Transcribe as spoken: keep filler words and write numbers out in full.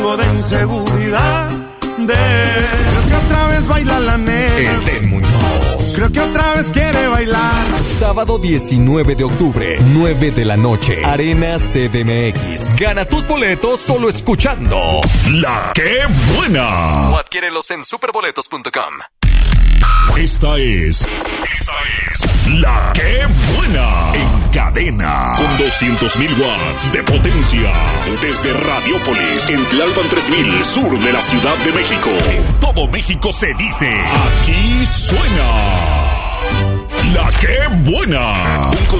de inseguridad de... Creo que otra vez baila la nena. Eden Muñoz. Creo que otra vez quiere bailar. Sábado diecinueve de octubre, nueve de la noche. Arena C D M X. Gana tus boletos solo escuchando La Que Buena. O adquiérelos en superboletos punto com. Esta es... Esta es... La Que Buena. En cadena. Con doscientos mil watts de potencia. Desde Radiópolis, en Tlalpan tres mil, sur de la Ciudad de México. En todo México se dice... Aquí suena... La Que Buena. Un